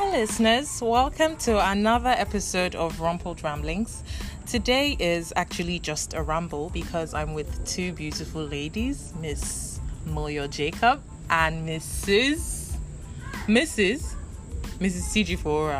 listeners, welcome to another episode of Rumpled Ramblings. Today is actually just a ramble because I'm with two beautiful ladies, Miss Moyo Jacob and Mrs. CG Fora.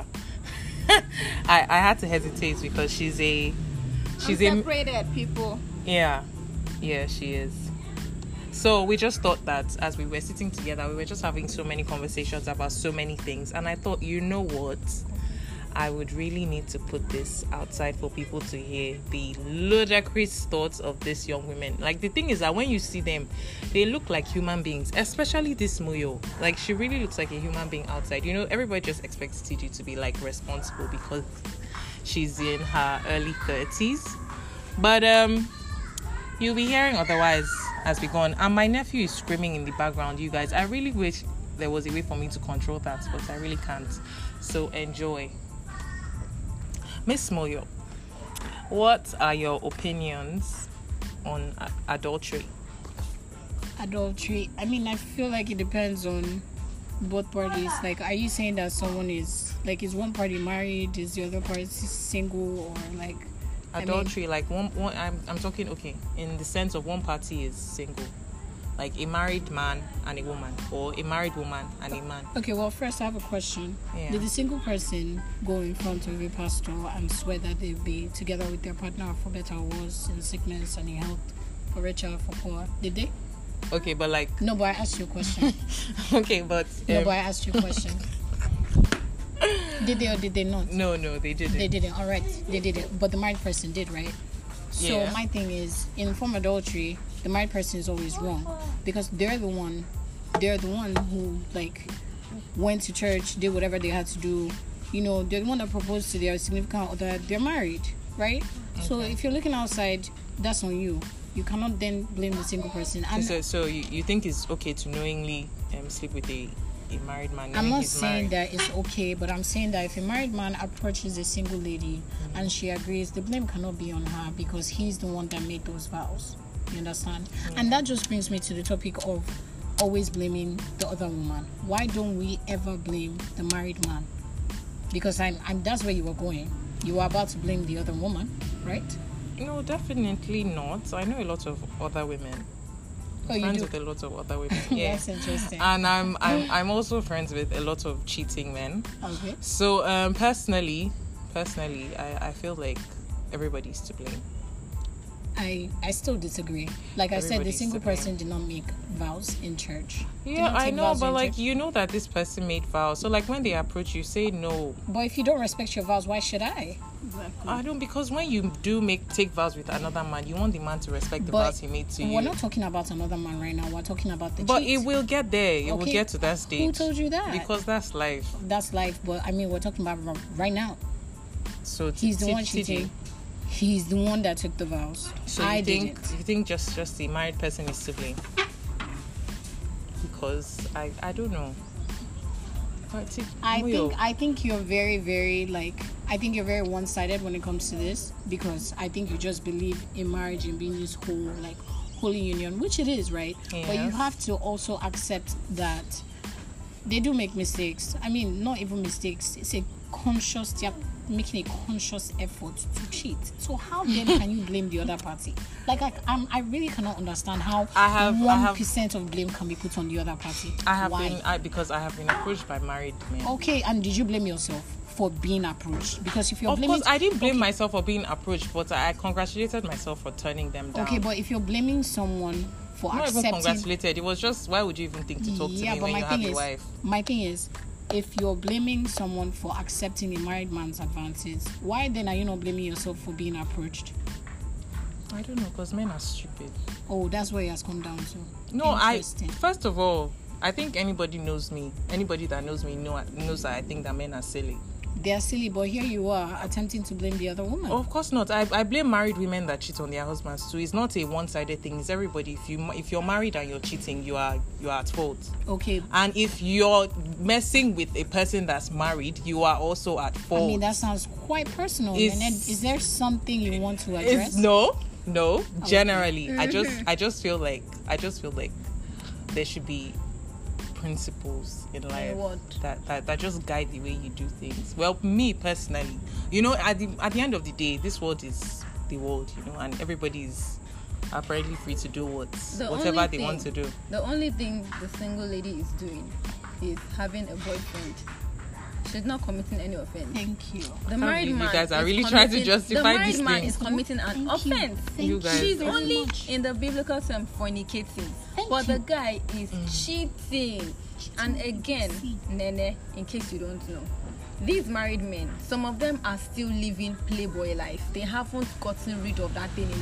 I had to hesitate because she's separated people. Yeah, she is. So we just thought that as we were sitting together, we were just having so many conversations about so many things. And I thought, you know what? I would really need to put this outside for people to hear the ludicrous thoughts of these young women. Like, the thing is that when you see them, they look like human beings, especially this Moyo. Like, she really looks like a human being outside. You know, everybody just expects TG to be, like, responsible because she's in her early 30s. But, you'll be hearing otherwise as we go on. And my nephew is screaming in the background, you guys. I really wish there was a way for me to control that, but I really can't. So enjoy. Miss Moyo, what are your opinions on adultery? Adultery. I mean, I feel like it depends on both parties. Like, are you saying that someone is one party married, is the other party single, or like adultery? Like one I'm talking, okay, in the sense of one party is single, like a married man and a woman, or a married woman and a man. Okay, well, first I have a question. Yeah. Did the single person go in front of a pastor and swear that they'll be together with their partner for better or worse, in sickness and in health, for richer or for poor? Did they? Okay, but like... No, but I asked you a question. Okay, but... No, but I asked you a question. Did they or did they not? No, they didn't. They didn't. All right, they didn't. But the married person did, right? So Yeah. my thing is, in form of adultery, the married person is always wrong because they're the one who like went to church, did whatever they had to do. You know, they're the one that proposed to their significant other. They're married, right? Okay. So if you're looking outside, that's on you. You cannot then blame the single person. And so you think it's okay to knowingly sleep with a married man? I'm not saying that it's okay, but I'm saying that if a married man approaches a single lady and she agrees, the blame cannot be on her because he's the one that made those vows. You understand? And that just brings me to the topic of always blaming the other woman. Why don't we ever blame the married man? Because I'm that's where you were going. You were about to blame the other woman, right? No, definitely not. I know a lot of other women. Oh, Friends you with a lot of other women. Yeah. That's interesting. And I'm also friends with a lot of cheating men. Okay. So personally, I feel like everybody's to blame. I still disagree. Like I said, the Everybody's single to blame. person did not make vows in church. Did Yeah, not I take know, vows but in like church. you know that this person made vows. So like when they approach you, say no. But if you don't respect your vows, why should I? I don't, because when you do take vows with another man, you want the man to respect the But vows he made to you. We're not talking about another man right now. We're talking about the But cheat. it will get there. It will Okay. get to that stage. Who told you that? Because that's life. That's life. But I mean, we're talking about right now. So He's the one TG. cheating. He's the one that took the vows. So I you think didn't. just the married person is to blame? Because I don't know. I think you're very, very I think you're very one-sided when it comes to this because I think you just believe in marriage and being this whole holy union, which it is, right? Yes. But you have to also accept that they do make mistakes. I mean, not even mistakes. It's they're making a conscious effort to cheat. So how then can you blame the other party? I really cannot understand how 1% of blame can be put on the other party. Because I have been approached by married men. Okay, and did you blame yourself for being approached? Because if you're Of blaming... course, I didn't blame myself for being approached, but I congratulated myself for turning them down. Okay, but if you're blaming someone for Not accepting... even congratulated. It was just, why would you even think to talk to me when you have a wife? My thing is, if you're blaming someone for accepting a married man's advances, why then are you not blaming yourself for being approached? I don't know, because men are stupid. Oh, that's where it has come down to. No, Interesting. first of all, I think anybody knows me. Anybody that knows me knows that I think that men are silly. They are silly, but here you are attempting to blame the other woman. Oh, of course not. I blame married women that cheat on their husbands too. It's not a one-sided thing. It's everybody. If you're married and you're cheating, you are at fault. Okay. And if you're messing with a person that's married, you are also at fault. I mean, that sounds quite personal. And then, is there something you want to address? No. Generally, I just feel like there should be principles in life what? that just guide the way you do things? Well, me personally, you know, at the end of the day, this world is the world, you know, and everybody is apparently free to do whatever they want to do. The only thing the single lady is doing is having a boyfriend. She's not committing any offense. Thank you. The married man, you guys are really trying to justify these the married man things. is committing an offense. You guys She's are- only in the biblical term fornicating, but the guy is cheating. And again, Nene, in case you don't know, these married men, some of them are still living playboy life. They haven't gotten rid of that thing in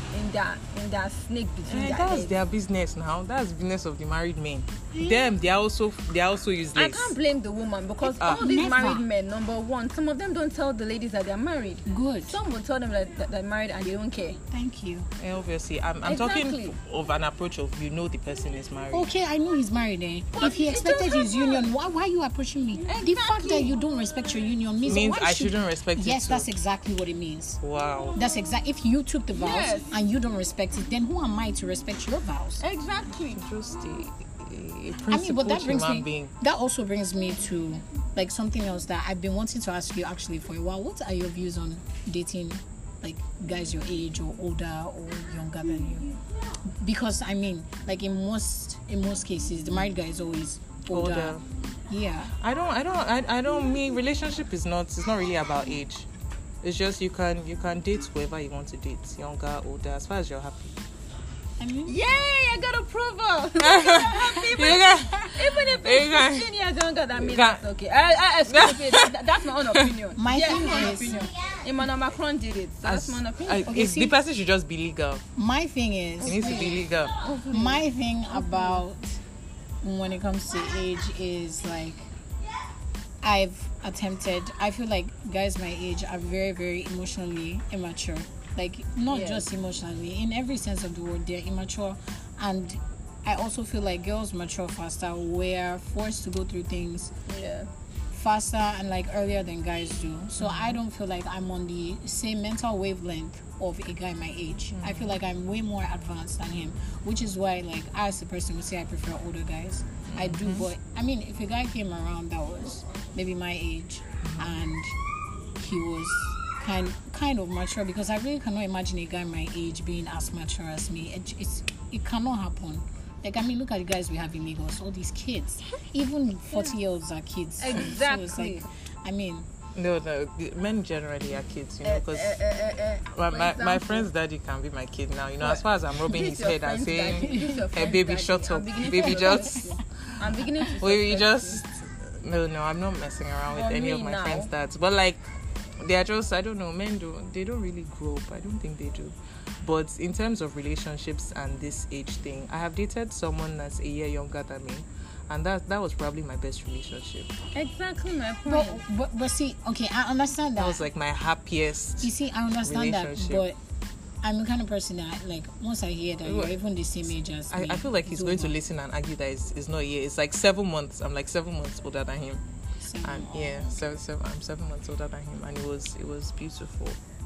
their snake between their That's legs. their business now. That's the business of the married men. Them, they are also useless. I can't blame the woman because all these Never. married men, number one, some of them don't tell the ladies that they're married. Good. Some will tell them that they're married and they don't care. Thank you. Yeah, obviously, I'm Exactly. talking of an approach of, you know, the person is married. Okay, I know he's married. If he it expected don't his happen. union, why are you approaching me? The fact that you don't respect your union means Means why I should- shouldn't respect it Yes, too. that's exactly what it means. Wow. That's exact. If you took the vows Yes. and you don't respect it, then who am I to respect your vows? Exactly. Just a I mean, principled but that brings human me. being. That also brings me to like something else that I've been wanting to ask you actually for a while. What are your views on dating, like guys your age or older or younger than you? Because I mean, like in most cases, the married guy is always older. Yeah. I don't mean relationship is not, it's not really about age. It's just you can date whoever you want to date, younger, older, as far as you're happy. I mean, Yay! I got approval. You got- Even if You got- it's 15 years younger than me, got- that's okay. Excuse me, that's my own opinion. My Yes, thing my own is- opinion. Emmanuel Macron did it, so that's my own opinion. Okay, see- the person should just be legal. my thing It is, needs to be legal. my thing about when it comes to age is like I feel like guys my age are very, very emotionally immature. Like not Yes. just emotionally, in every sense of the word, they're immature. And I also feel like girls mature faster. We're forced to go through things Yeah. faster and like earlier than guys do. So I don't feel like I'm on the same mental wavelength of a guy my age. I feel like I'm way more advanced than him, which is why like I as a person would say I prefer older guys. I do, but I mean if a guy came around that was maybe my age and he was kind of mature, because I really cannot imagine a guy my age being as mature as me. It cannot happen. Like, I mean, look at the guys we have in Lagos, all these kids. Even 40-years are kids. Exactly. So it's like, I mean, No, the men generally are kids, you know, because For my example, friend's daddy can be my kid now, you know, as far as I'm rubbing this his your head and friend's daddy, saying, this your hey, friend's baby, daddy. shut I'm up, beginning baby, to just, suspect you. I'm beginning to baby, suspect just, no, I'm not messing around with For any me of my now. friends' dads, but like, they are just, I don't know, men they don't really grow up, I don't think they do. But in terms of relationships and this age thing, I have dated someone that's a year younger than me, and that was probably my best relationship. you. Exactly my point. but see, okay, I understand that. That was like my happiest. You see, I understand that, relationship. but I'm the kind of person that, like, once I hear that you're Well, even the same age as me, I feel like he's it's going to over. listen and argue that it's not a year. It's like 7 months. I'm like 7 months older than him, So, and yeah, I'm 7 months older than him, and it was beautiful.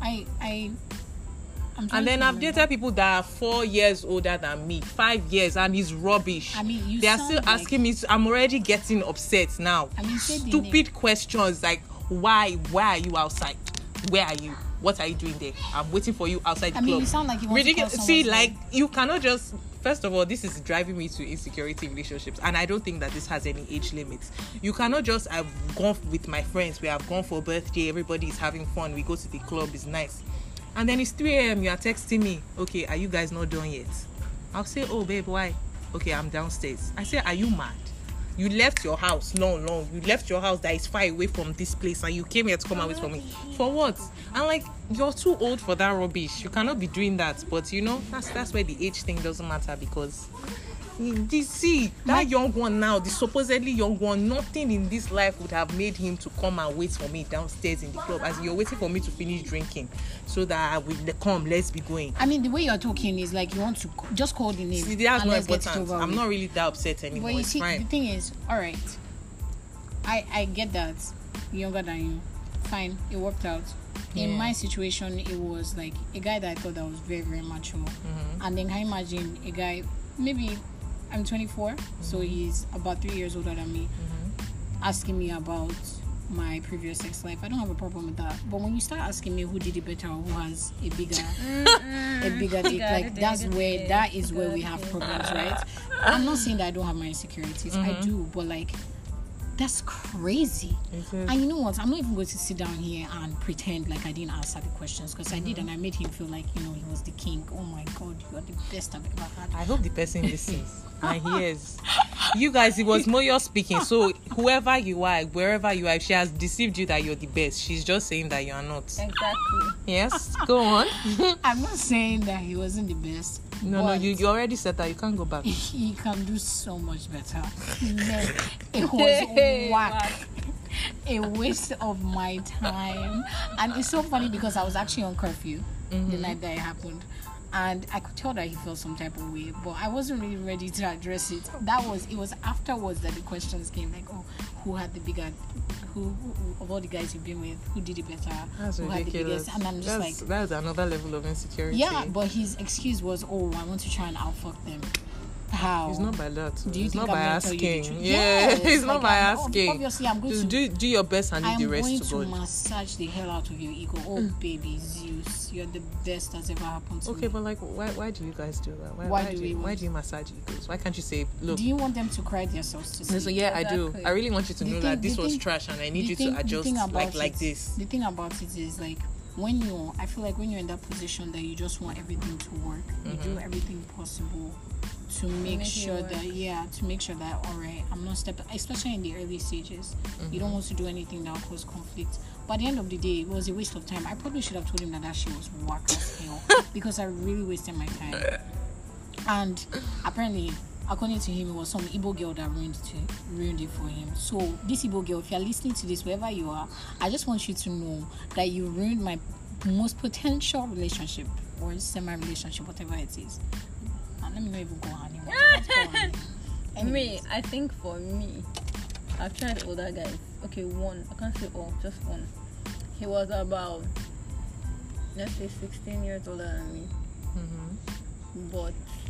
I'm trying And then to I've remember. dated people that are 4 years older than me, 5 years, and it's rubbish. I mean, you they are sound still like- asking me. I'm already getting upset now. I mean, say the Stupid questions like, why are you outside? Where are you? What are you doing there? I'm waiting for you outside the I mean, club. you sound like you want to Ridiculous. call See, someone's like name. you cannot just. First of all, this is driving me to insecurity in relationships, and I don't think that this has any age limits. You cannot just. I've gone with my friends. We have gone for a birthday. Everybody is having fun. We go to the club. It's nice, and then it's 3 a.m. You are texting me. Okay, are you guys not done yet? I'll say, oh babe, why? Okay, I'm downstairs. I say, are you mad? You left your house long. You left your house that is far away from this place, and you came here to come and wait for me. For what? And like, you're too old for that rubbish. You cannot be doing that. But you know, that's where the age thing doesn't matter, because see that young one now, the supposedly young one, nothing in this life would have made him to come and wait for me downstairs in the club, as you're waiting for me to finish drinking so that I will come, let's be going. I mean, the way you're talking is like you want to just call the name. See, that's and not let's get it important. over I'm with. not really that upset anymore. But you It's see, fine. the thing is, all right, I get that younger than you, fine, it worked out. In Yeah. my situation, it was like a guy that I thought that was very, very mature, and then can you imagine a guy maybe I'm 24, so he's about 3 years older than me. Asking me about my previous sex life, I don't have a problem with that. But when you start asking me who did it better or who has a bigger dick, like that is where we have problems, right? I'm not saying that I don't have my insecurities. I do, but like, that's crazy. And you know what? I'm not even going to sit down here and pretend like I didn't answer the questions, because I did, and I made him feel like, you know, he was the king. Oh my God, you are the best I've ever had. I hope the person listens and hears. You guys, it was Moyo speaking. So whoever you are, wherever you are, if she has deceived you that you're the best, she's just saying that you are not. Exactly. Yes, go on. I'm not saying that he wasn't the best. No, you already said that. You can't go back. He can do so much better. Man, it was whack. A waste of my time. And it's so funny because I was actually on curfew the night that it happened. And I could tell that he felt some type of way, but I wasn't really ready to address it. It was afterwards that the questions came, like, oh, who had the bigger, who of all the guys you've been with, who did it better? That's who ridiculous. had the biggest? And I'm just that's another level of insecurity. yeah, but his excuse was, oh, I want to try and outfuck them. How? It's not by that. Do you it's think not by I'm gonna tell you the asking. truth? Yeah, Yes, it's not like, by asking. Obviously, I'm going Just to do your best and leave I'm the rest going to to God. massage the hell out of your ego. Oh, baby Zeus, you're the best that's ever happened to me. Okay, but like, why do you guys do that? Why do you massage egos? Why can't you say, look? Do you want them to cry themselves to sleep? So yeah, I do. Exactly. I really want you to know that this was trash, and I need you to adjust like this. The thing about it is, like, I feel like when you're in that position that you just want everything to work, you do everything possible to make sure that all right, I'm not stepping, especially in the early stages. You don't want to do anything that will cause conflict. But at the end of the day, it was a waste of time. I probably should have told him that shit was whack as hell because I really wasted my time. And apparently, according to him, it was some Igbo girl that ruined it for him. So this Igbo girl, if you're listening to this, wherever you are, I just want you to know that you ruined my most potential relationship or semi-relationship, whatever it is. And let me not even go on anymore. Me, I think for me, I've tried older guys. Okay, one. I can't say all, just one. He was about, let's say, 16 years older than me. But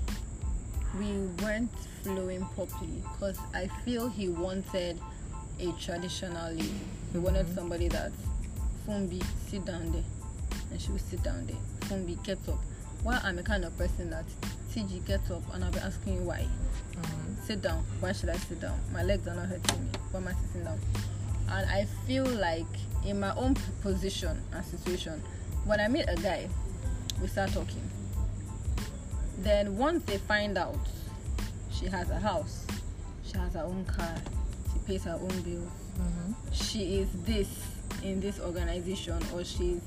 we weren't flowing properly because I feel he wanted a traditional lady. He wanted somebody that, Fumbi, sit down there. And she would sit down there. Fumbi, get up. Well, I'm a kind of person that, TG, get up, and I'll be asking you why. Sit down. Why should I sit down? My legs are not hurting me. Why am I sitting down? And I feel like in my own position and situation, when I meet a guy, we start talking. Then once they find out she has a house, she has her own car, she pays her own bills, she is this in this organization, or she's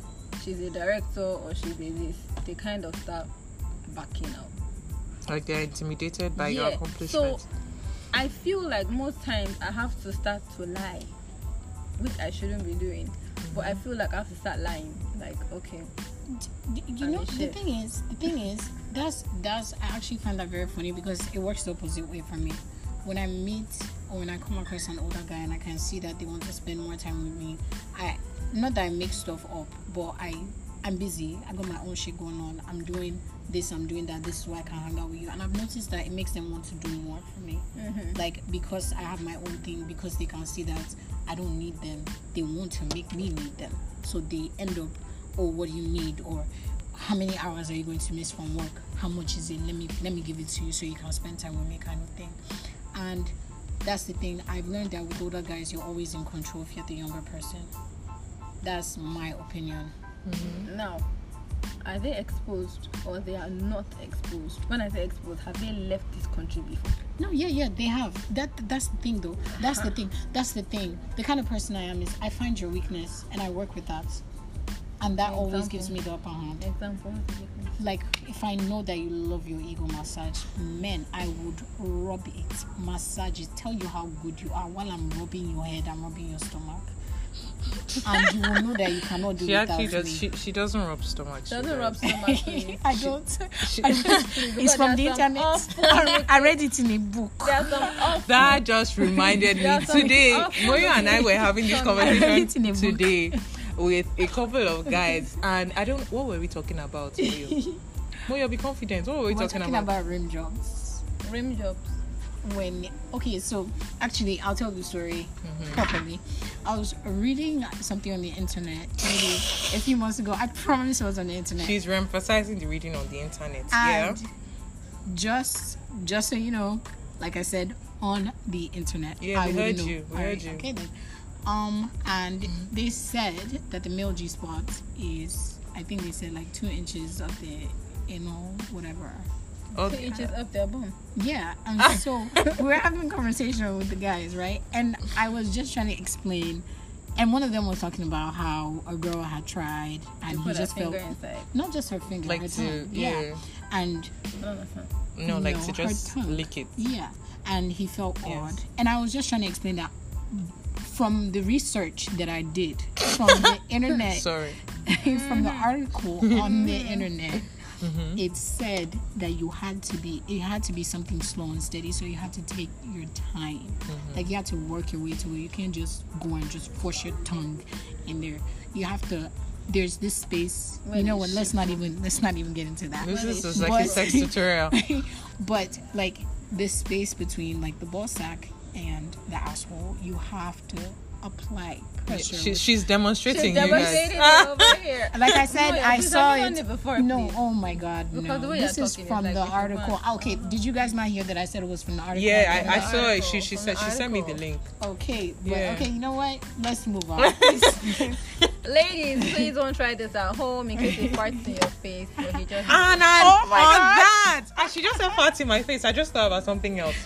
a director, or she's a this, they kind of start backing out. Like they're intimidated by your accomplishments. So I feel like most times I have to start to lie, which I shouldn't be doing. But I feel like I have to start lying. Like, okay. You know, the thing is, that's I actually find that very funny because it works the opposite way for me. When I meet or when I come across an older guy and I can see that they want to spend more time with me, not that I make stuff up, but I'm busy. I got my own shit going on. I'm doing this, I'm doing that. This is why I can hang out with you. And I've noticed that it makes them want to do more for me. Like, because I have my own thing, because they can see that I don't need them, they want to make me need them. So they end up, oh, what do you need? Or how many hours are you going to miss from work? How much is it? Let me give it to you so you can spend time with me, kind of thing. And that's the thing. I've learned that with older guys, you're always in control if you're the younger person. That's my opinion. Now, are they exposed or they are not exposed? When I say exposed, have they left this country before? No, yeah, they have. That's the thing, though. That's the thing. The kind of person I am is I find your weakness and I work with that, and that always gives me the upper hand. Example. Like, if I know that you love your ego massage, man, I would rub it, massage it, tell you how good you are while I'm rubbing your head, I'm rubbing your stomach. And you will know that you cannot do it without me. She doesn't rub stomach. Doesn't rub stomach. I don't. It's from the internet. I read it in a book. That just reminded me today. Moyo and I were having this conversation today with a couple of guys, and what were we talking about, Moyo? Moyo, be confident. What were we talking about? Rim jobs. Rim jobs. So actually I'll tell the story properly. I was reading something on the internet maybe a few months ago. I promise it was on the internet. She's re-emphasizing the reading on the internet. And just so you know, like I said, on the internet. Yeah, I we wouldn't heard know. you. We All heard right, you. Okay then. And they said that the male G spot is, I think they said like 2 inches up the whatever. 2 inches up their bum. Yeah, and so we're having a conversation with the guys, right? And I was just trying to explain, and one of them was talking about how a girl had tried, and he Put just her finger felt inside. not just her finger, Like her to- tongue. yeah. And I don't understand. No, like to her just tongue. lick it. Yeah, and he felt Yes. odd, and I was just trying to explain that from the research that I did from the internet, Sorry. from the article on the internet. It said that it had to be something slow and steady, so you had to take your time. Like you had to work your way to it. You can't just go and just force your tongue in there. You have to. There's this space. You know what? Let's not even get into that. This is like a sex tutorial. But like this space between like the ball sack and the asshole, you have to apply pressure. She's demonstrating, She's you demonstrating guys. it over here. Like I said, No, I please, saw have you done it. it before, No, please? oh my God, Because the no. way This you're is talking is from like the this is article. fun. Okay, did you guys not hear that I said it was from the article? Yeah, I the saw it. article, She from said the she sent me the article. link. Okay, but Yeah. okay, you know what? Let's move on. Ladies, please don't try this at home in case it farts in your face. Or you just And Oh my on God. that, and she just said fart in my face. I just thought about something else.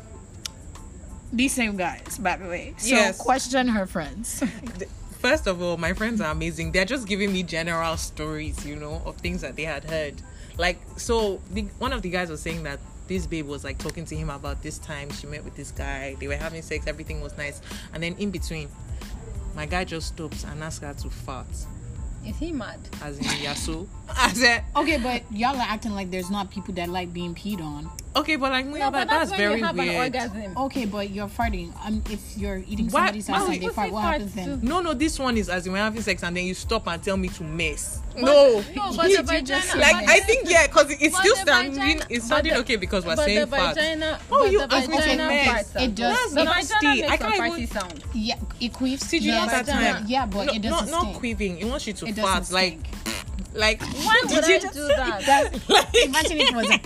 These same guys, by the way. So Yes. question her friends. First of all, my friends are amazing. They're just giving me general stories, of things that they had heard. Like, so one of the guys was saying that this babe was like talking to him about this time she met with this guy. They were having sex, everything was nice, and then in between, my guy just stops and asks her to fart, is he mad? as in yasu. I said, Okay, but y'all are acting like there's not people that like being peed on. okay, but like, No, but that's when very you have an weird. orgasm. Okay, but you're farting. If you're eating Why- somebody's house why- and they Pussy fart, what farts happens then? too. No, this one is as in we're having sex and then you stop and tell me to mess. But- No, but the You vagina. just- like but I think because it's but still the standing. vagina- It's but sounding the- okay because we're but saying the fart. vagina, Oh, but you the asked me to vagina mess. farts as It does. well. The That's vagina nasty. I makes a can't farty even- sound. Yeah, it queefs. See, do you know yes, that time? Yeah, but it doesn't not stink. quivering. It wants you to It fart. doesn't Like, stink. Why would Did I you do just- that? like, Imagine if it was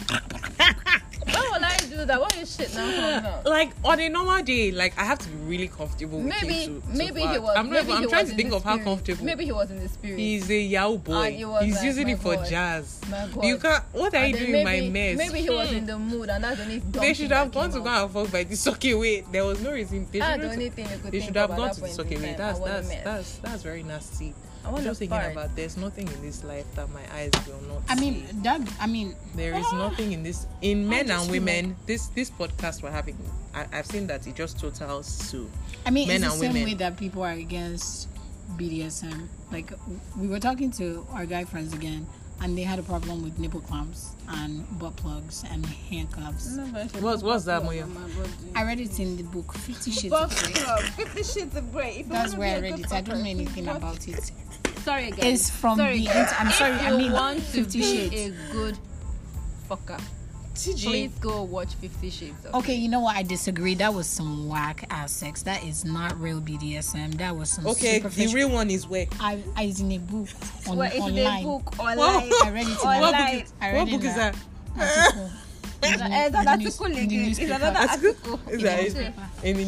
Why would I do that? What is shit now comes out? like on a normal day, like I have to be really comfortable with Maybe him to maybe fart. he was. I'm not. maybe I'm he trying was to in think the of how spirit. comfortable. Maybe he was in the spirit. He's a yao boy. And he was He's like, using my it for God. jazz. My God. You can't. What are And you then doing, my mess? Maybe he was in the mood, and that's the only. They should have gone to go and fuck by the socky way. There was no reason. They That's the shouldn't- only thing you could They think should have of at gone that to the point in socky way. time. I want a mess. That's very nasty. I want Just to thinking fart. about there's nothing in this life that my eyes will not I see. mean, There is nothing in this in men just and feel women. This podcast we're having, I've seen that it just totals to I mean, men it's the and same women. way that people are against BDSM. Like, we were talking to our guy friends again, and they had a problem with nipple clamps and butt plugs and handcuffs. What's that, Moya? I read it in the book 50 Shades Buck of Grey. Club, 50 Shades of Grey. If you That's wanna where be I a read good it. I don't know fucker, anything watch- about it. Sorry again. It's from Sorry. I'm sorry, If I you mean want to 50 be Shades. a good fucker, TG. please go watch 50 Shades of Okay, you know what? I disagree. That was some whack ass sex. That is not real BDSM. That was some Okay, the superficial. real one is where. I is in a book Well, it's online. the book online. What? I read it in Online. a What book is, I what read book in is a- that? article. It's in an the article in the again. It's newspaper. another article. Is In that the it? newspaper.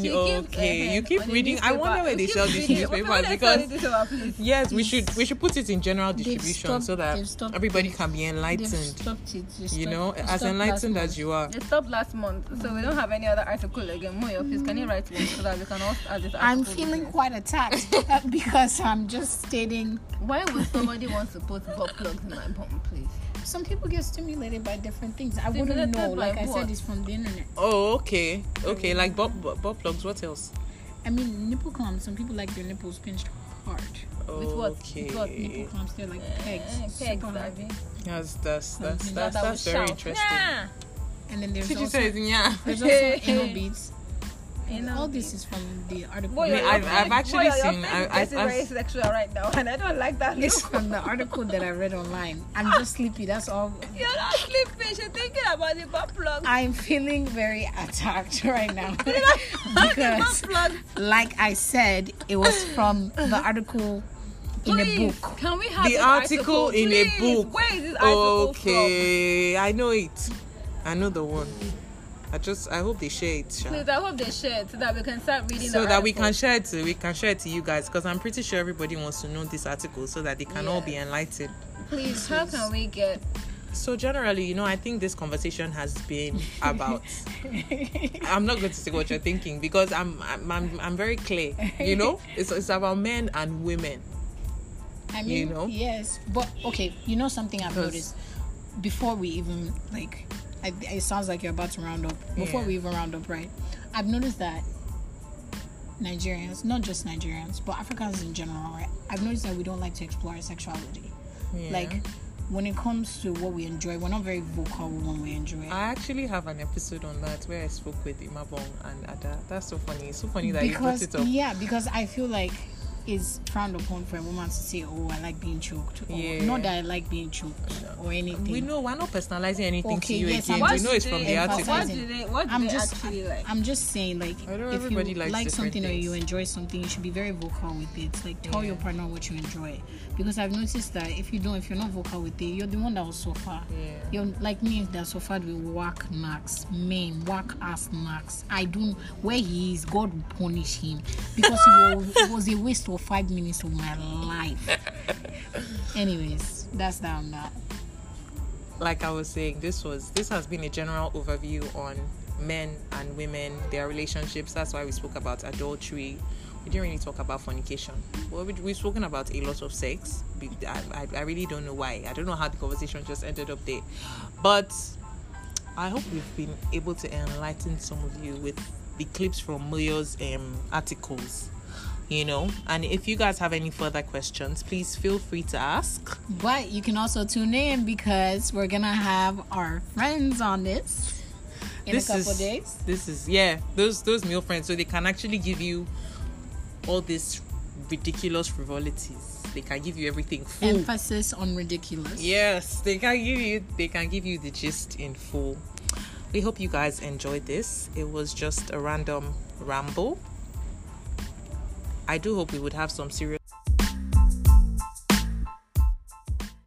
Okay, you keep on the reading. I wonder newspaper. where they You sell keep these reading. newspapers Where they because sell this over, please? yes, we should put it in general distribution stopped- so that they've stopped everybody it. can be They've enlightened. stopped it. They You stopped- know, they as stopped enlightened last as you are. They stopped last month, so we don't have any other article again. Moyo, please, can you write one so that we can also add this article? I'm feeling quite attacked because I'm just stating. Why would somebody want to put butt plugs in my bum, please? Some people get stimulated by different things. I Stimulated wouldn't know. by Like I what? said, it's from the internet. Oh, okay, like butt plugs. What else? I mean, nipple clamps. Some people like their nipples pinched hard. With what? Okay, With what? Nipple clamps, they're like pegs. Pegs, super hard. Abby. that's That very shout. interesting. Yeah. And then there's Did you also, say yeah? there's also anal beads. All this is from the article. Boy, I've actually your seen. face is very sexual right now, and I don't like that. It's look. from the article that I read online. I'm just sleepy. That's all. You're not sleeping. You're thinking about the butt plug. I'm feeling very attacked right now The because, butt plug. like I said, it was from the article in a Please, book. can we have The this article in a Please, book. Where is this article Okay, I know it. I know the one. I hope they share it, Sha. from? Please, I hope they share it so that we can start reading So the that we article. can share it. We can share it to you guys because I'm pretty sure everybody wants to know this article so that they can all be enlightened. Please, how can we get... So generally, I think this conversation has been about. I'm not going to say what you're thinking because I'm very clear. It's about men and women. I mean, yes, but okay. Something I've 'Cause- noticed before we even it sounds like you're about to round up. Before we even round up, right? I've noticed that Nigerians, not just Nigerians, but Africans in general, right? I've noticed that we don't like to explore our sexuality. Yeah. Like when it comes to what we enjoy, we're not very vocal when we enjoy it. I actually have an episode on that where I spoke with Imabong and Ada. That's so funny. It's so funny that you brought it up. Yeah, because I feel like it's frowned upon for a woman to say, "Oh, I like being choked," or Yeah. not that I like being choked or anything. We know we're not personalizing anything Okay, to you yes, again. I'm We just know it's from the emphasizing- article. What do I'm they just actually like? I'm just saying, like, I know if everybody you likes like different something or things. you enjoy something, you should be very vocal with it. Like, tell your partner what you enjoy. Because I've noticed that if you're not vocal with it, you're the one that will suffer. Yeah. You're like me that suffered with whack knacks, whack ass knacks. I don't. Where he is, God will punish him because it was a waste of 5 minutes of my life. Anyways, that's that on that. Like I was saying, this has been a general overview on men and women, their relationships. That's why we spoke about adultery. We didn't really talk about fornication. Well, we've spoken about a lot of sex. I really don't know why. I don't know how the conversation just ended up there. But I hope we've been able to enlighten some of you with the clips from Moyo's articles. And if you guys have any further questions, please feel free to ask. But you can also tune in because we're gonna have our friends on this in a couple days. This is those male friends, so they can actually give you all these ridiculous frivolities. They can give you everything full. Emphasis on ridiculous. Yes, they can give you the gist in full. We hope you guys enjoyed this. It was just a random ramble. I do hope we would have some serious